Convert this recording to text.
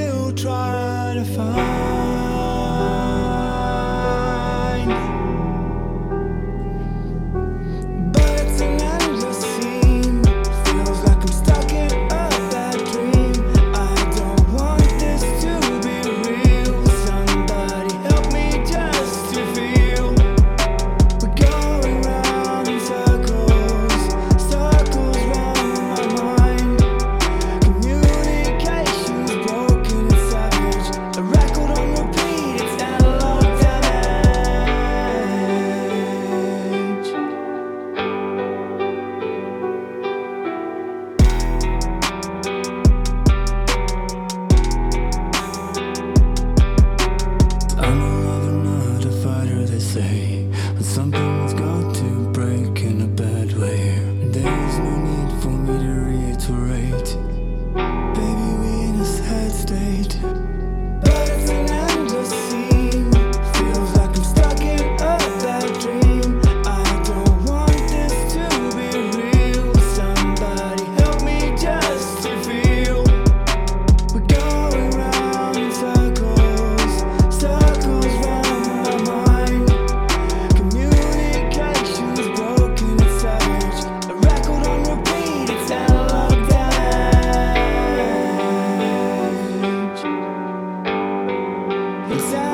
still try to find. But it's an endless scene. Feels like I'm stuck in a bad dream. I don't want this to be real. Somebody help me just to feel. We're going round in circles, circles round my mind. Communication's broken and savage. A record on repeat, it's analog damage. I'm a lover, not a fighter, they say. But something's got to break in a bad way. There's no need for me to reiterate. Baby, we in a sad state. But it's an endless scene. Feels like I'm stuck in a bad dream. I don't want this to be real. Somebody help me just to feel. We're going round in circles, circles round my mind. Communication's broken and savage. A record on repeat, it's analog damage. It's